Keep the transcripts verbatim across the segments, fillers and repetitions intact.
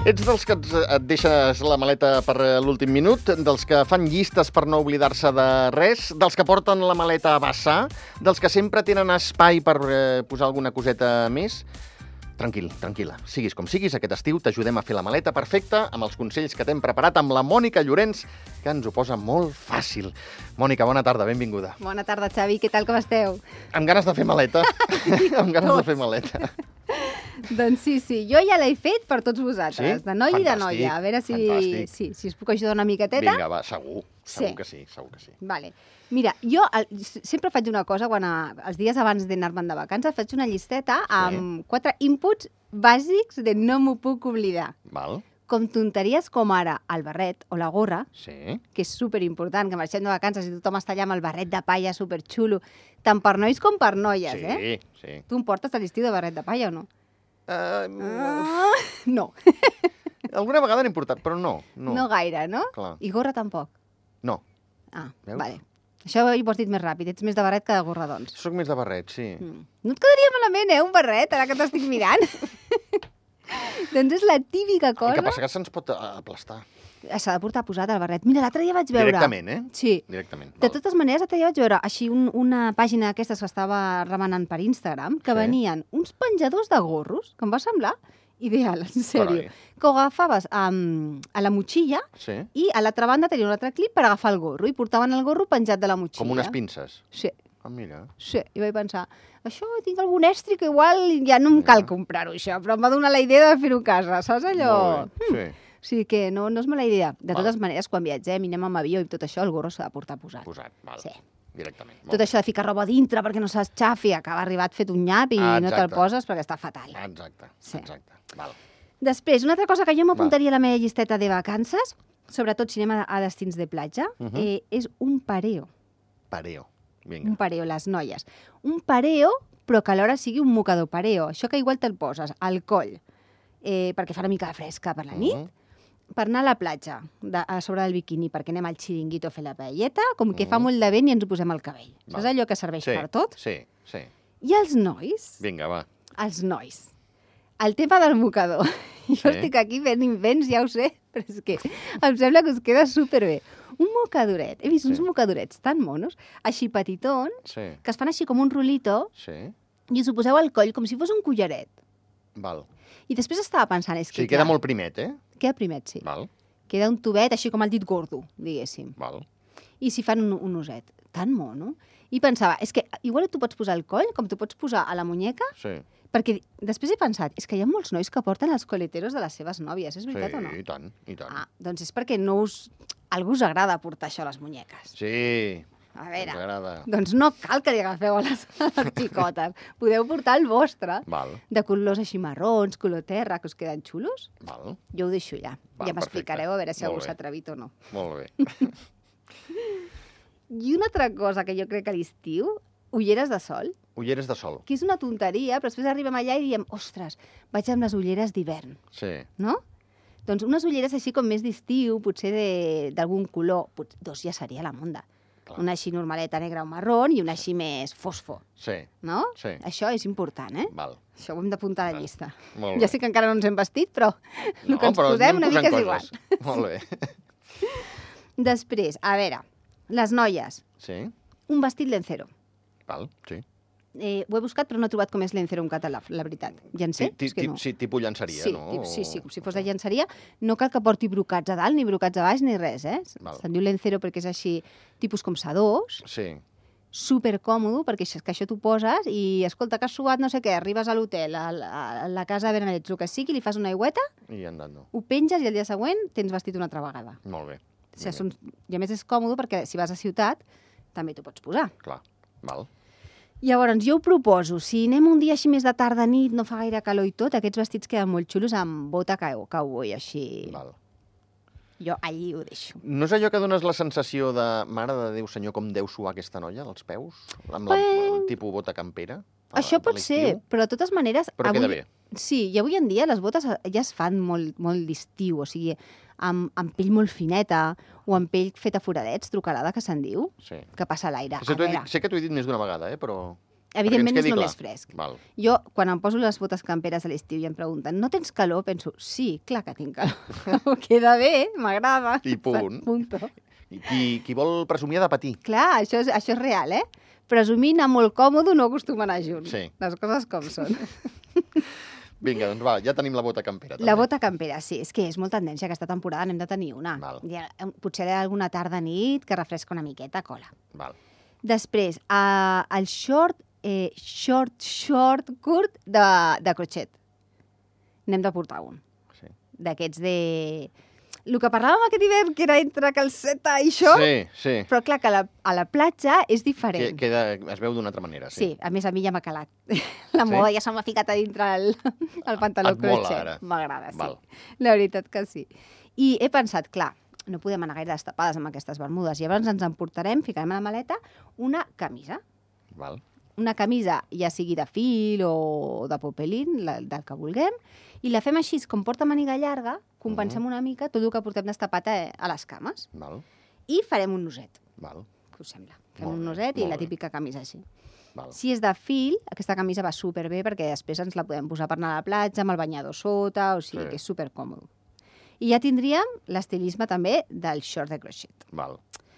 Ets dels que et deixes la maleta per l'últim minut, dels que fan llistes per no oblidar-se de res, dels que porten la maleta a vessar, dels que sempre tenen espai per eh, posar alguna coseta més? Tranquil, tranquil·la. Siguis com siguis, aquest estiu t'ajudem a fer la maleta perfecta amb els consells que t'hem preparat amb la Mònica Llorens, que ens ho posa molt fàcil. Mònica, bona tarda, benvinguda. Bona tarda, Xavi. Què tal, com esteu? Amb ganes de fer maleta. amb ganes de fer maleta. Doncs sí, sí. Jo ja l'he fet per tots vosaltres, Sí? de noi i de Fantàstic, noia. A veure si, fantàstic. sí, si us puc ajudar una miqueteta. Vinga, va, segur. Segur Sí. que sí, segur que sí. Vale. Mira, jo el, sempre faig una cosa, quan a, els dies abans d'anar-me'n de vacances, faig una llisteta amb quatre inputs bàsics de no m'ho puc oblidar. Val? Com tonteries com ara el barret o la gorra, Sí. que és superimportant, que marxem de vacances i tothom està allà amb el barret de palla superxulo, tant per nois com per noies, sí, eh? sí. Tu em portes a l'estiu de barret de palla o no? Uh, Ah, no. alguna vegada n'he portat, però no. No, No gaire, no? Clar. I gorra tampoc? no. Ah, Veus? vale. Això hi ho has dit més ràpid. Ets més de barret que de gorra, doncs. Soc més de barret, sí. Mm. No et quedaria malament, eh, un barret, ara que t'estic mirant. Doncs és la típica El cosa... que passa que se'ns pot eh, aplastar. S'ha de portar posat el barret. Mira, l'altre dia vaig veure... Directament, eh? Sí. Directament. De Val. totes maneres, l'altre dia vaig veure així un, una pàgina d'aquestes que estava remenant per Instagram, que Sí. venien uns penjadors de gorros, que em va semblar ideal, en sèrio. Carai. Que ho agafaves um, a la motxilla Sí? i a l'altra banda tenia un altre clip per agafar el gorro i portaven el gorro penjat de la motxilla. Com unes pinces. Sí, Ah, mira. sí. I vaig pensar, això tinc algun estri que igual ja no em cal Ja. comprar-ho, això, però em va donar la idea de fer-ho a casa, saps allò? Molt bé, sí. O sigui que no, no és mala idea. De Val. totes maneres, quan viatgem i anem amb avió i tot això, el gorro s'ha de portar posat. Posat, val. Sí. Directament. Molt Tot bé. això de ficar roba dintre perquè no s'esxafi, acaba arribat fet un nyap i Ah, no te'l exacte. poses perquè està fatal. Exacte, Sí. exacte. Val. Després, una altra cosa que jo m'apuntaria a la meva llisteta de vacances, sobretot si anem a, a destins de platja, Uh -huh. eh, és un pareo. Pareo. Un Vinga. pareo, les noies. Un pareo, però que alhora sigui un mocador pareo. Això que igual te'l poses al coll, eh, perquè fa una mica de fresca per la nit, Mhm. per anar a la platja, de, a sobre del biquini, perquè anem al xiringuito a fer la paelleta, com que fa Mhm. molt de vent i ens ho posem al cabell. Val. Saps allò que serveix Sí, per tot? sí, sí. I els nois, Vinga, va. els nois, el tema del mocador. Jo Sí. estic aquí fent invents, ja ho sé, però és que em sembla que us queda superbé. Un mocadoret. He vist Sí. uns mocadorets tan monos, així petitons, Sí, que es fan així com un rulito sí. i us ho poseu al coll com si fos un collaret. Val. I després estava pensant, és O que... sigui, queda clar, molt primet, eh? Queda primet, sí. Val, Queda un tubet així com el dit gordo, diguéssim. val. I si fan un, un oset. Tan mono. I pensava, és que igual t'ho pots posar al coll, com t'ho pots posar a la muñeca, Sí. perquè després he pensat, és que hi ha molts nois que porten els coleteros de les seves nòvies, és veritat sí, o no? i tant, i tant. Ah, doncs és perquè no us... algú us agrada portar això a les muñeques. Sí, A ens veure, agrada. doncs no cal que li agafeu a les, a les xicotes. Podeu portar el vostre, Val, de colors així marrons, color terra, que us queden xulos. val. Jo ho deixo ja. Val, ja m'explicareu a veure si Molt algú bé. s'ha atrevit o no. Molt bé. I una altra cosa que jo crec que a l'estiu, ulleres de sol, Ulleres de sol. que és una tonteria, però després arribem allà i diem, ostres, vaig amb les ulleres d'hivern, Sí, no? Doncs unes ulleres així com més d'estiu, potser de- d'algun color, pot, dos ja seria la monda. clar. Una així normaleta negra o marrón i una així més fosfo, Sí, no? sí. Això és important, eh? Val. Això ho hem d'apuntar a la Val. llista. Molt bé. Ja sé que encara no ens hem vestit, però el que ens però posem anem una mica és posant igual. coses. Molt bé. Després, a veure, les noies, Sí, un vestit lencero. val, sí. Eh, ho he buscat, però no he trobat com és lencero en català, la veritat. Llencer? Ti- ti- És que no. Sí, tipus llançaria, Sí, no? tip- sí, sí, O- com si fos de llençeria. No cal que porti brocats a dalt, ni brocats a baix, ni res, eh? Val. Se'n diu lencero perquè és així, tipus com sedós, Sí, supercòmodo, perquè això, que això t'ho poses i, escolta, que has suat no sé què, arribes a l'hotel, a, la- a la casa de Bernadets, el que sigui, li fas una aigüeta, i andando. ho penges i el dia següent tens vestit una altra vegada. Molt bé. O sigui, són... I a més és còmode perquè si vas a ciutat també t'ho pots posar. Clar, val. Llavors, jo ho proposo, si anem un dia així més de tarda nit, no fa gaire calor i tot, aquests vestits queden molt xulos amb bota cowboy, cowboy així. Val. Jo allí ho deixo. No és allò que dones la sensació de mare de Déu, senyor, com deu suar aquesta noia dels peus? Amb la, Bé. el tipus bota campera? a- Això a pot ser, l'estiu? però de totes maneres... Però queda bé. Sí, i avui en dia les botes ja es fan molt, molt d'estiu, o sigui, amb, amb pell molt fineta o amb pell feta foradets, trucalada, que se'n diu, Sí. que passa l'aire. Sé, A t'ho he veure, dit- sé que t'ho he dit més d'una vegada, eh, però... Evidentment és quedi només clar. fresc. Val. Jo, quan em poso les botes camperes a l'estiu i em pregunten, no tens calor? Penso, sí, clar que tinc calor. Queda bé, m'agrada. I punt. Punto. I qui, qui vol presumir ha de patir. Clar, això és, això és real, eh? Presumir anar molt còmode no acostuma a anar junts. Sí. Les coses com són. Vinga, doncs va, ja tenim la bota campera. També. La bota campera, sí. És que és molt tendència. Aquesta temporada n'hem de tenir una. Val. I, eh, potser alguna tarda nit que refresca una miqueta, cola. Val. Després, uh, el short, eh, short, short, curt de, de crochet. N'hem de portar un. Sí. D'aquests de... El que parlàvem aquest hivern, que era entre calceta i short, Sí, sí. però clar que a la, a la platja és Que, diferent. queda, es veu d'una altra manera, sí. Sí, a més a mi ja m'ha calat. La Sí? moda ja se m'ha ficat a dintre el, el pantaló Et mola, crochet. ara. M'agrada, sí. Val. La veritat que sí. I he pensat, clar, no podem anar gaire destapades amb aquestes bermudes. Llavors ens emportarem, ficarem a la maleta, una camisa. Val. Una camisa, ja sigui de fil o de popelín, la, del que vulguem, i la fem així, com porta màniga llarga, compensem una mica tot el que portem destapat a, a les cames. Val. I farem un noset, Val. què us sembla? Fem Molt un bé, noset i molt la bé. típica camisa així. Val. Si és de fil, aquesta camisa va superbé perquè després ens la podem posar per anar a la platja amb el banyador sota, o sigui Sí. que és supercòmode. I ja tindríem l'estilisme també del short de crochet. Val.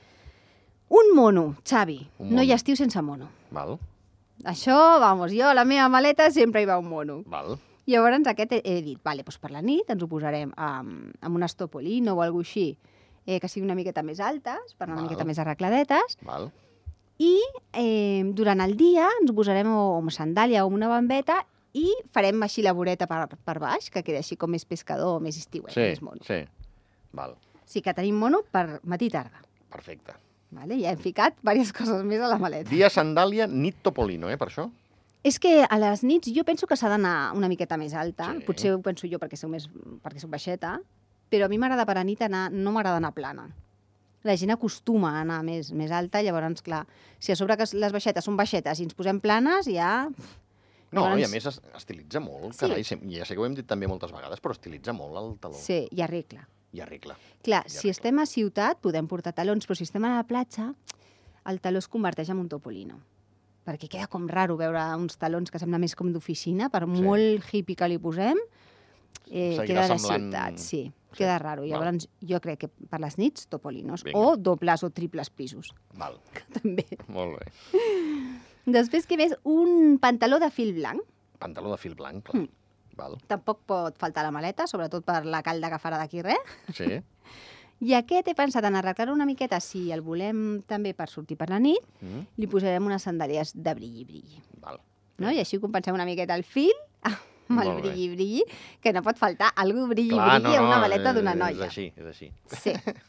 Un mono, Xavi. Un No hi mono. ha estiu sense mono. Val. Això, vamos, jo a la meva maleta sempre hi va un mono. Val. Llavors aquest he, he dit, vale, doncs per la nit ens ho posarem amb, amb un estopolino o alguna així, eh, que sigui una miqueta més altes, per anar una Val. miqueta més arregladetes, Val. i eh, durant el dia ens ho posarem o amb sandàlia o amb una bambeta i farem així la voreta per, per baix, que queda així com més pescador, més estiuet, Sí, més mono. sí. Val. Sí que tenim mono per matí i tarda. Perfecte. Vale? Ja hem ficat diverses coses més a la maleta. Dia sandàlia, nit topolino, eh, per això? És que a les nits jo penso que s'ha d'anar una miqueta més alta. Sí. Potser ho penso jo perquè soc, més, perquè soc baixeta, però a mi m'agrada per a nit anar, no m'agrada anar plana. La gent acostuma a anar més, més alta, llavors, clar, si a sobre que les baixetes són baixetes i ens posem planes, ja... No, Llavors- i a més es, estilitza molt, Sí. carai, sem- ja sé que ho hem dit també moltes vegades, però estilitza molt el taló. Sí, i arregla. I arregla. Clar, I si arregla. estem a ciutat podem portar talons, però si estem a la platja, el taló es converteix en un topolino. Perquè queda com raro veure uns talons que sembla més com d'oficina, per Sí. molt hippie que li posem, eh, Seguirà queda de semblant- ciutat, sí. Sí, Queda raro. val. Llavors, jo crec que per les nits, topolinos. Vinga. O dobles o triples pisos, Val. també. Molt bé. Després, què més? Un pantaló de fil blanc. Pantaló de fil blanc, clar. Mm. Val. Tampoc pot faltar la maleta, sobretot per la calda que farà d'aquí res. Sí. I aquest he pensat en arreglar una miqueta, si el volem també per sortir per la nit, Mm. li posarem unes sandàlies de brilli-brilli. Val. No? I així compensem una miqueta el fil amb el Molt bé. brilli-brilli, que no pot faltar algú Clar, brilli-brilli a una maleta és- d'una És noia. així, és així. Sí.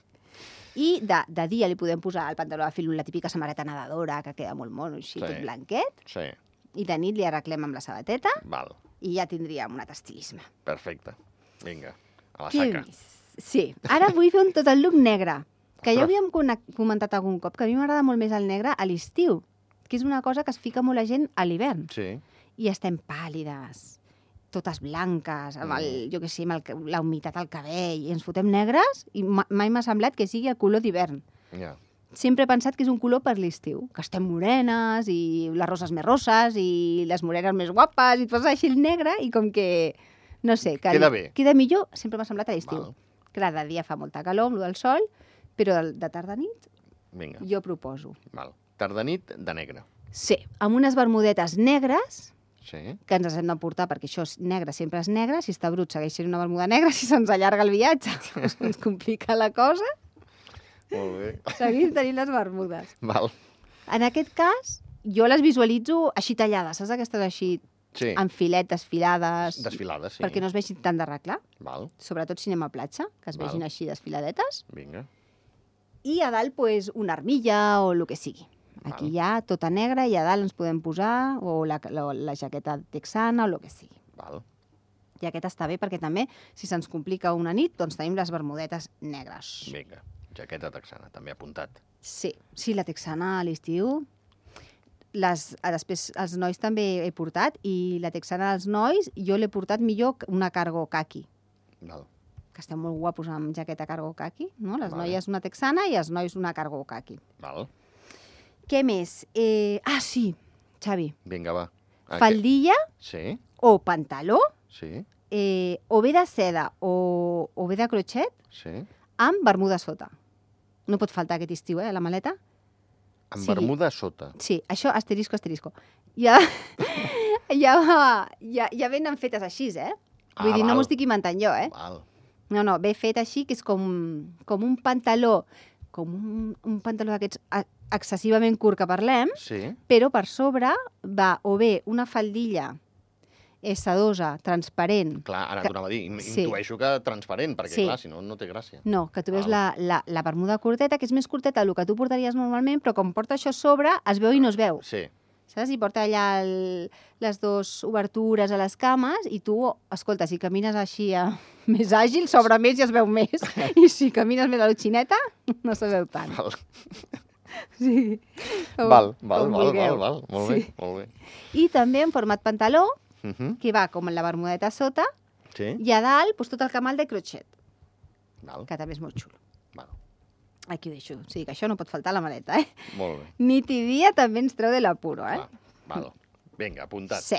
I de, de dia li podem posar al pantaló de fil la típica samarreta nedadora, que queda molt mono, així, Sí. tot blanquet. Sí. I de nit li arreglem amb la sabateta Val. i ja tindríem un altre estilisme. Perfecte. Vinga, a la Què saca. més? Sí. Ara vull fer un tot el look negre, que ja Ostres. havíem cona- comentat algun cop, que a mi m'agrada molt més el negre a l'estiu, que és una cosa que es fica molt la gent a l'hivern. Sí. I estem pàl·lides, totes blanques, amb el, Mm. jo què sé, amb el, la humitat al cabell, i ens fotem negres, i ma- mai m'ha semblat que sigui el color d'hivern. Ja. Sempre he pensat que és un color per l'estiu, que estem morenes, i les roses més rosses, i les morenes més guapes, i et poses així el negre, i com que, no sé... Que Queda bé. Queda millor, sempre m'ha semblat a l'estiu. Val. Clar, de dia fa molta calor, amb lo del sol, però de, de tarda a nit Vinga. jo proposo. Val. Tardanit de negre. Sí, amb unes bermudetes negres, Sí. que ens les hem de portar, perquè això és negre, sempre és negre, si està brut segueix sent una bermuda negra, si se'ns allarga el viatge doncs ens complica la cosa, Molt bé. seguim tenint les bermudes. Val. En aquest cas, jo les visualitzo així tallades, saps aquestes així Sí. amb filet desfilades, Desfilades, sí. perquè no es vegin tant d'arreglar, Val. sobretot si anem a platja, que es Val. vegin així desfiladetes, Vinga. i a dalt pues, una armilla o el que sigui. Aquí Val. hi ha tota negra i a dalt ens podem posar o la, la, la jaqueta texana o el que sigui. Val. I aquest està bé perquè també, si se'ns complica una nit, doncs tenim les bermudetes negres. Vinga. Jaqueta texana, també apuntat. Sí, sí, la texana a l'estiu. Les, a després els nois també he portat i la texana als nois jo l'he portat millor que una cargo caqui, Val. que estem molt guapos amb jaqueta cargo caqui, no? Les Vale. noies una texana i els nois una cargo caqui. Val. Què més? Eh, ah, sí, Xavi. Vinga, va. Aquest. Faldilla Sí, o pantaló, sí, eh, o bé de seda o, o bé de crotxet, sí. amb bermuda sota. No pot faltar aquest estiu, eh, a la maleta. Amb Sí. bermuda a sota. Sí, això, asterisco, asterisco. Ja, ja, ja, ja venen fetes així, eh? Vull Ah, dir, no val. m'ho estic inventant jo, eh? Val. No, no, ve fet així, que és com, com un pantaló, com un, un pantaló d'aquests a- excessivament curt que parlem, Sí, però per sobre va o bé una faldilla eh, sedosa, transparent. clar, ara Que- t'ho anava a dir. Im- sí. Intueixo que transparent, perquè, Sí. clar, si no, no té gràcia. No, que tu veus Val. la, la, la bermuda curteta, que és més curteta del que tu portaries normalment, però com porta això a sobre, es veu i no es veu. Sí, Saps? I porta allà el, les dues obertures a les cames i tu, escolta, si camines així a, més àgil, s'obre més i es veu més. I si camines més a l'otxineta, no se veu tant. val. Sí. Com- Val, val, com val, val, vulgueu. val. Molt Sí. bé, molt bé. I també en format pantaló, Uh -huh. que va com la bermudeta a sota, Sí, i a dalt doncs, tot el camal de crotxet, val, que també és molt xulo. val. Aquí ho deixo. O sigui que això no pot faltar a la maleta, eh? Molt bé. Nit i dia també ens treu de l'apuro, eh? Clar, val. Vinga, apuntat. Sí.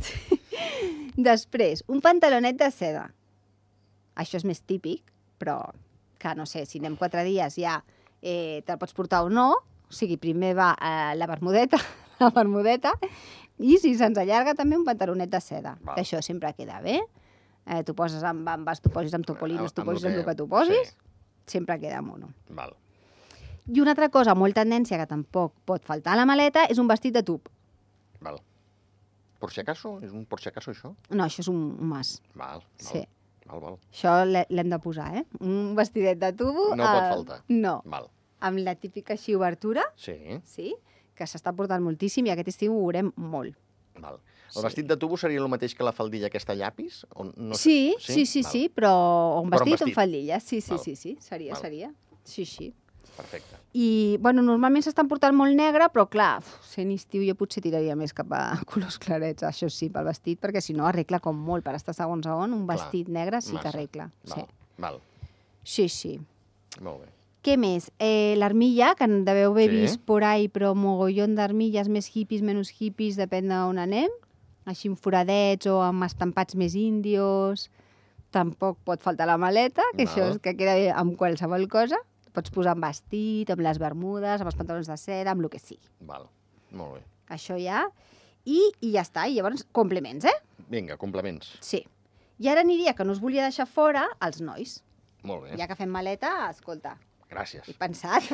Després, un pantalonet de seda. Això és més típic, però que no sé, si anem quatre dies ja eh, te'l pots portar o no. O sigui, primer va eh, la bermudeta, la bermudeta, i si se'ns allarga també un pantalonet de seda. Val. Que això sempre queda bé. Eh, tu poses amb bambes, tu posis amb topolines, tu Amb- amb posis lo amb que- el que tu posis, sí. sempre queda mono. Val. I una altra cosa molt tendència que tampoc pot faltar a la maleta és un vestit de tub. Val. Por si acaso? És un por si acaso, això? No, això és un, un mas. Val, val. Sí. Val, val. Això l'he- l'hem de posar, eh? Un vestidet de tubo... No pot eh, faltar. No, Val. amb la típica així obertura, Sí, sí, que s'està portant moltíssim i aquest estiu ho veurem molt. val. El Sí. vestit de tubo seria el mateix que la faldilla aquesta llapis? O no sé? Sí, sí, sí, Val. sí, però un Però un vestit o vestit. un faldilla. Sí, sí, Val. sí, sí, seria, Val. seria. Sí, sí. Perfecte. I, bueno, normalment s'estan portant molt negre, però clar, uf, sent estiu jo potser tiraria més cap a colors clarets, això sí, pel vestit, perquè si no arregla com molt per estar segons a on, un Clar, vestit negre sí massa. que arregla. Sí, Val, val. sí. sí. Molt bé. Què més? Eh, l'armilla, que en deveu haver Sí. vist por ahí, però mogollon d'armilles, més hippies, menys hippies, depèn d'on anem. Així amb foradets o amb estampats més índios. Tampoc pot faltar la maleta, que Val. això és que queda bé amb qualsevol cosa. Pots posar amb vestit, amb les bermudes, amb els pantalons de seda, amb el que sigui. Val. Molt bé. Això ja. I, i ja està. I llavors, complements, eh? Vinga, complements. Sí. I ara aniria, que no us volia deixar fora, els nois. Molt bé. Ja que fem maleta, escolta, Gràcies. he pensat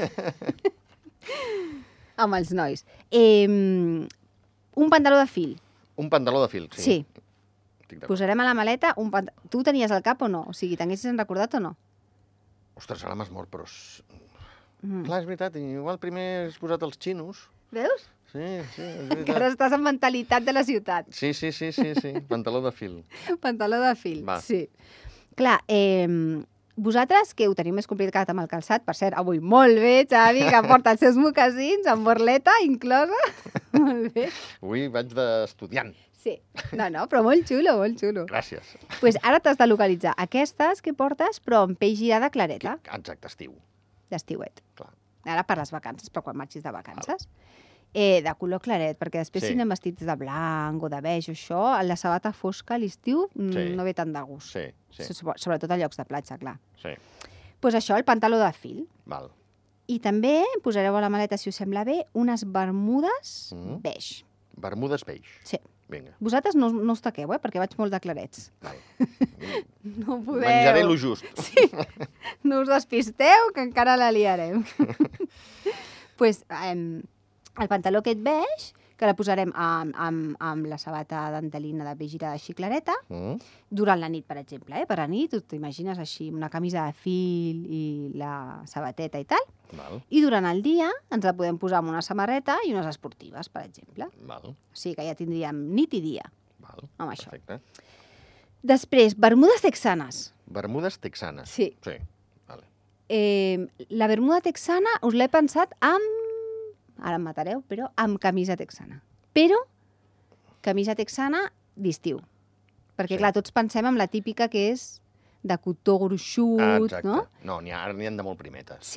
amb els nois. Eh, un pantaló de fil. Un pantaló de fil, sí. Sí. Estic d'acord. Posarem a la maleta un pant... Tu ho tenies al cap o no? O sigui, t'haguessis recordat o no? Ostres, ara m'has mort, però... és- Mm. Clar, és veritat, igual primer has posat els xinos. Veus? Sí, sí, és Encara veritat. estàs en mentalitat de la ciutat. Sí, sí, sí, sí, sí. Pantaló de fil. Pantaló de fil, Va. sí. Clar, eh, vosaltres, que ho teniu més complicat amb el calçat, per cert, avui molt bé, Xavi, que porta els seus mocasins, amb borleta inclosa. Molt bé. Avui vaig d'estudiant. Sí. No, no, però molt xulo, molt xulo. Gràcies. Pues ara t'has de localitzar aquestes que portes, però amb pell girada clareta, Exacte, estiu. d'estiuet. Clar. Ara per les vacances, per quan marxis de vacances. Eh, de color claret, perquè després Sí. si anem vestits de blanc o de beix o això, la sabata fosca a l'estiu mm, Sí. no ve tant de gust. Sí, sí, So- Sobretot a llocs de platja, clar. sí. Doncs pues això, el pantaló de fil. Val. I també posareu a la maleta, si us sembla bé, unes bermudes Mm. beix. Bermudes peix. Sí. Vinga. Vosaltres no, no us taqueu, eh? Perquè vaig molt de clarets. Val. No podeu. Menjaré lo just. No us despisteu, que encara la liarem. pues, eh, el pantaló aquest beix, que la posarem amb, amb, amb la sabata dentelina de beix girada així clareta, Mm. durant la nit, per exemple. Eh? Per a nit, tu t'imagines així, una camisa de fil i la sabateta i tal. Val, I durant el dia ens la podem posar amb una samarreta i unes esportives, per exemple. val, O sigui que ja tindríem nit i dia val. amb això. Perfecte. Després, bermudes texanes. Bermudes texanes. Sí. Sí, vale. Eh, la bermuda texana us l'he pensat amb... Ara em matareu, però amb camisa texana. Però camisa texana d'estiu. Perquè, Sí. clar, tots pensem en la típica que és de cotó gruixut, Ah, exacte. no? No, n'hi ha, ara n'hi ha de molt primetes. Sí.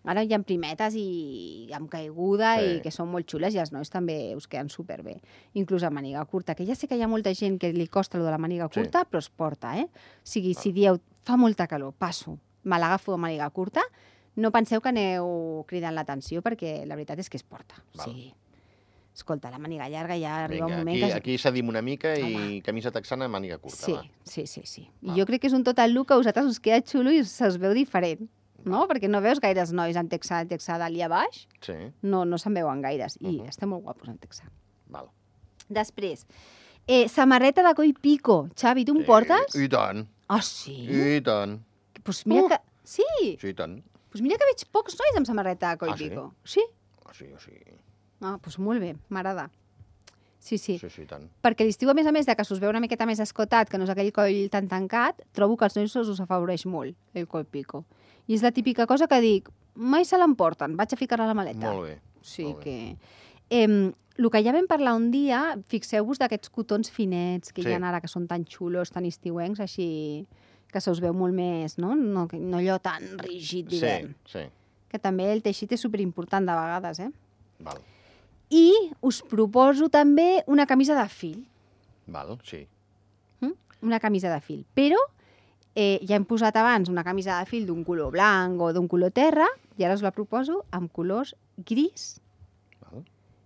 Ara hi ha primetes i amb caiguda Sí. i que són molt xules i els nois també us queden superbé. Inclús a màniga curta, que ja sé que hi ha molta gent que li costa lo de la màniga Sí. curta, però es porta, eh? O sigui, si dieu, fa molta calor, passo, me l'agafo de màniga curta, no penseu que aneu cridant l'atenció perquè la veritat és que es porta. O Val. sigui, escolta, la màniga llarga ja arriba Vinga, un moment aquí, que... aquí cedim una mica i Home. camisa texana, màniga curta, Sí, va. sí, sí, sí. Val. I jo crec que és un total look que a vosaltres us queda xulo i se us veu diferent, no? Perquè no veus gaires nois en texà, en texà dalt i a baix, Sí, no, no se'n veuen gaires, i Uh-huh. estem molt guapos en texà. val. Després, eh, samarreta de coll pico. Xavi, tu em portes? I tant, Ah, sí? i tant. Pues mira Uh. que... Sí? Sí, i tant. Pues mira que veig pocs nois amb samarreta de coll Ah, sí? pico. Sí? Ah, sí, sí. Ah, doncs molt bé, m'agrada. Sí, sí. Sí, sí, i tant. Perquè l'estiu, a més a més, de que s'us veu una miqueta més escotat, que no és aquell coll tan tancat, trobo que als nois us afavoreix molt, el coll pico. I és la típica cosa que dic, mai se l'emporten, vaig a ficar-la a la maleta. Molt bé. Sí, molt bé. que... Eh, el que ja vam parlar un dia, fixeu-vos d'aquests cotons finets que Sí. hi ha ara, que són tan xulos, tan estiuencs, així que se us veu molt més, no? No, que- no allò tan rígid, direm. Sí, sí, Que també el teixit és superimportant de vegades, eh? val. I us proposo també una camisa de fil. Val, sí. Mm? Una camisa de fil. Però eh, ja hem posat abans una camisa de fil d'un color blanc o d'un color terra, i ara us la proposo amb colors gris Val.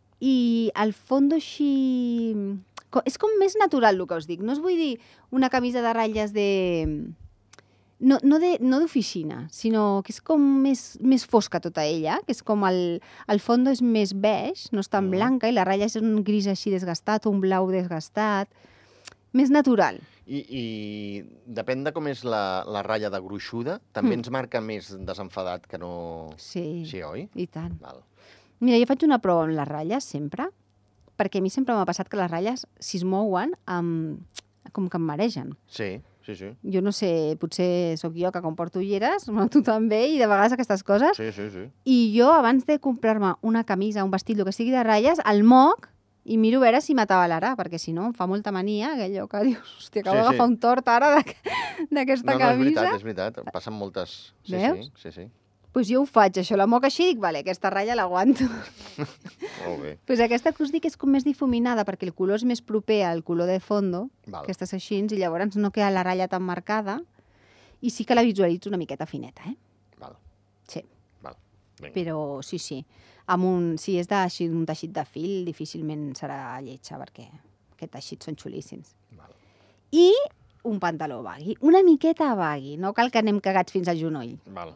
i el fondo així... co- És com més natural el que us dic. No us vull dir una camisa de ratlles de... No, no de- no d'oficina, sinó que és com més, més fosca tota ella, que és com el, el fondo és més beix, no és tan Mhm. blanca, i la ratlla és un gris així desgastat, un blau desgastat, més natural. I, I depèn de com és la, la ratlla de gruixuda, també Mm. ens marca més desenfadat que no... Sí, Sí, oi? i tant. Val. Mira, jo faig una prova amb les ratlles, sempre, perquè a mi sempre m'ha passat que les ratlles, si es mouen, em, com que em maregen. Sí, sí, sí. Jo no sé, potser sóc jo que com porto ulleres, no, tu també, i de vegades aquestes coses. Sí, sí, sí. I jo, abans de comprar-me una camisa, un vestit, el que sigui de ratlles, el moc i miro a veure si m'atabalarà, perquè si no em fa molta mania, aquello que dius, hòstia, acabo Sí, sí. d'agafar un tort ara d'aqu- d'aquesta No, no, és camisa. veritat, és veritat. Passen moltes... Sí, Veus? sí, sí, sí. Doncs jo ho faig, això, la moc així, dic, vale, aquesta ratlla l'aguanto. Molt bé. Pues aquesta que us dic és com més difuminada, perquè el color és més proper al color de fondo, Val. aquestes així, i llavors no queda la ratlla tan marcada, i sí que la visualitzo una miqueta fineta, eh? Val, Sí, val. Vinga. però sí, sí. Amb un, si és de, així, un teixit de fil, difícilment serà lletja, perquè aquests teixits són xulíssims. Val. I un pantaló bagui, una miqueta bagui, no cal que anem cagats fins al genoll. Val.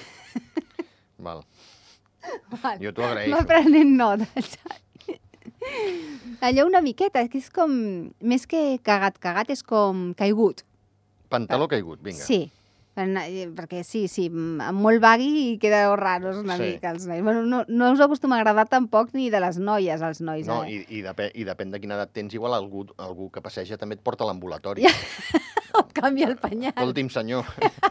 Val. Val. Jo t'ho agraeixo. Va prenent nota, Xavi. Allò una miqueta, és que és com... Més que cagat, cagat és com caigut. Pantaló caigut, vinga. Sí, en- eh, perquè sí, sí, amb molt bagui queda raros una Sí. mica els nois. Bueno, no, no us acostuma a agradar tampoc ni de les noies, als nois. No, eh? i, i, depèn, i depèn de quina edat tens, igual algú, algú que passeja també et porta a l'ambulatori. Ja. Et canvia el penyal. Escolti'm, senyor.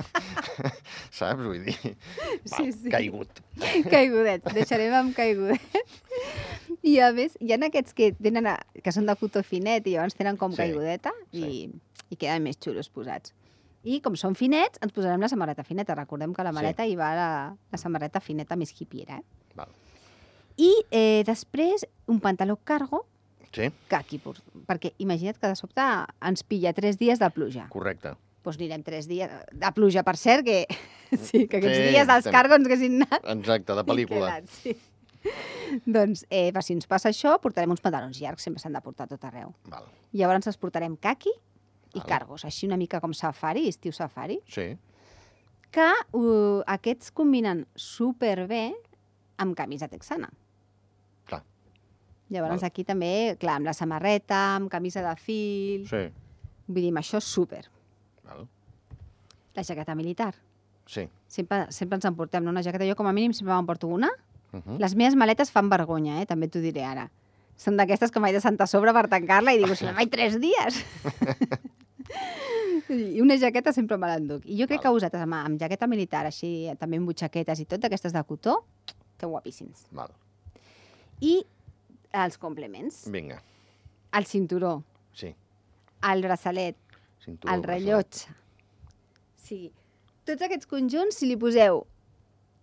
Saps? Vull dir... Sí, sí. Caigut. Caigudet, deixarem amb caigudet. I a més, hi ha aquests que, tenen a, que són de cotó finet i llavors tenen com Sí, caigudeta i, sí. i queden més xulos posats. I com són finets, ens posarem la samarreta fineta. Recordem que a la Sí. maleta hi va la, la samarreta fineta més hipiera. Eh? Val. I eh, després un pantaló cargo, Sí, que aquí, pos- perquè imagina't que de sobte ens pilla tres dies de pluja. correcte. Doncs anirem tres dies de pluja, per cert, que sí, que aquests Sí, dies els estem- cargos ens haguessin anat. Exacte, de pel·lícula. I quedat, sí. Doncs, eh, per si ens passa això, portarem uns pantalons llargs, sempre s'han de portar a tot arreu. Val. Llavors ens portarem caqui i Val. cargos, així una mica com safari, estiu safari, Sí, que uh, aquests combinen superbé amb camisa texana. clar. Llavors Val. aquí també, clar, amb la samarreta, amb camisa de fil... Sí, Vull dir, amb això súper. val. La jaqueta militar. Sí. Sempre, sempre ens en portem, no? Una jaqueta, jo com a mínim sempre m'emporto una. Uh -huh. Les meves maletes fan vergonya, eh? També t'ho diré ara. Són d'aquestes que m'haig de sentar a sobre per tancar-la i dic, si me'n vaig tres dies. I una jaqueta sempre me l'enduc. I jo crec Val. que vosaltres, amb, amb jaqueta militar, així, també amb butxaquetes i tot, d'aquestes de cotó, que guapíssims. Val. I els complements. Vinga. El cinturó, Sí. el braçalet, Cinturó, el braçalet. rellotge. Sí. Tots aquests conjunts, si li poseu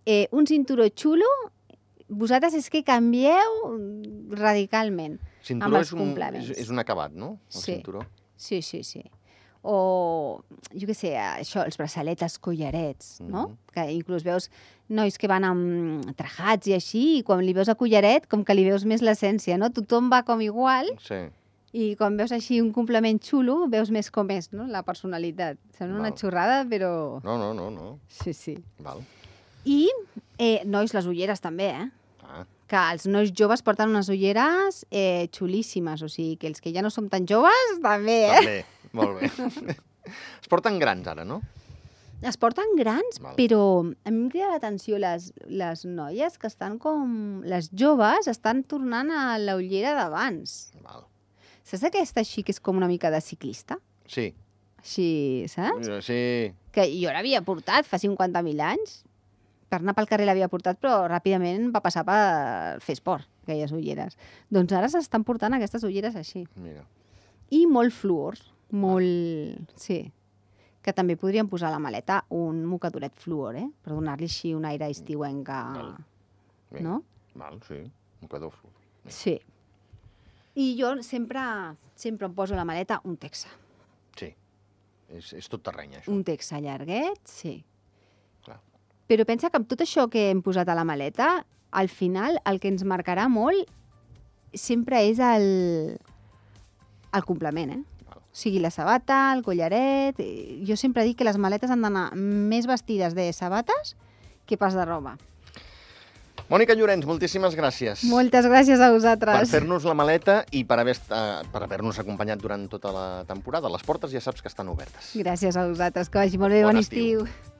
eh, un cinturó xulo, vosaltres és que canvieu radicalment Cinturó amb els és un, complements. és, és un acabat, no? El Sí. cinturó. Sí, sí, sí. O, jo què sé, això, els braçaletes, collarets, no? Mhm. Que inclús veus nois que van amb trajats i així, i quan li veus a collaret, com que li veus més l'essència, no? Tothom va com igual, Sí. i quan veus així un complement xulo, veus més com és, no? La personalitat. Sembla una Val. xorrada, però... No, no, no, no. Sí, sí. Val. I, eh, nois, les ulleres també, eh? Ah, Que els nois joves porten unes ulleres eh, xulíssimes, o sigui, que els que ja no som tan joves, també, eh? també. Molt bé. Es porten grans ara, no? Es porten grans, Val. però a mi em crida l'atenció les, les noies que estan com... Les joves estan tornant a la ullera d'abans. Val. Saps aquesta així que és com una mica de ciclista? Sí. Així, saps? Sí. Que jo l'havia portat fa cinquanta mil anys. Per anar pel carrer l'havia portat, però ràpidament va passar per fer esport, aquelles ulleres. Doncs ara s'estan portant aquestes ulleres així. Mira. I molt fluor, molt... Sí. Que també podríem posar a la maleta un mocadoret fluor, eh? Per donar-li així un aire estiuenca, Val. Bé. no? Val, sí. Un cadó flu. Sí. I jo sempre, sempre em poso a la maleta un texa. Sí. És, és tot terreny, això. Un texa llarguet, sí. Clar. Però pensa que amb tot això que hem posat a la maleta, al final el que ens marcarà molt sempre és el, el complement, eh? Val. O sigui, la sabata, el collaret... eh, Jo sempre dic que les maletes han d'anar més vestides de sabates que pas de roba. Mònica Llorenç, moltíssimes gràcies. Moltes gràcies a Per vosaltres. fer-nos la maleta i per haver eh, per haver-nos acompanyat durant tota la temporada. Les portes ja saps que estan obertes. Gràcies a vosaltres. Que vagi molt bé. Bon Bon estiu. estiu.